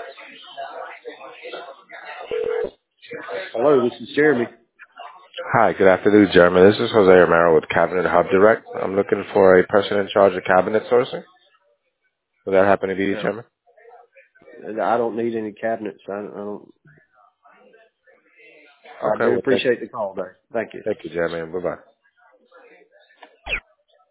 Hello, this is Jeremy. Hi, good afternoon, Jeremy. This is Jose Romero with Cabinet Hub Direct. I'm looking for a person in charge of cabinet sourcing. Would that happen to be you, No, Jeremy? I don't need any cabinets. I Okay, do well, appreciate the call, though. Thank you. thank you, Jeremy, and bye-bye.